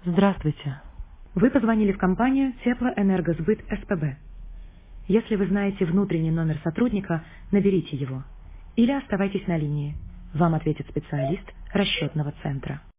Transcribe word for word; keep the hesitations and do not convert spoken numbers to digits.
Здравствуйте. Вы позвонили в компанию Теплоэнергосбыт СПБ. Если вы знаете внутренний номер сотрудника, наберите его. Или оставайтесь на линии. Вам ответит специалист расчетного центра.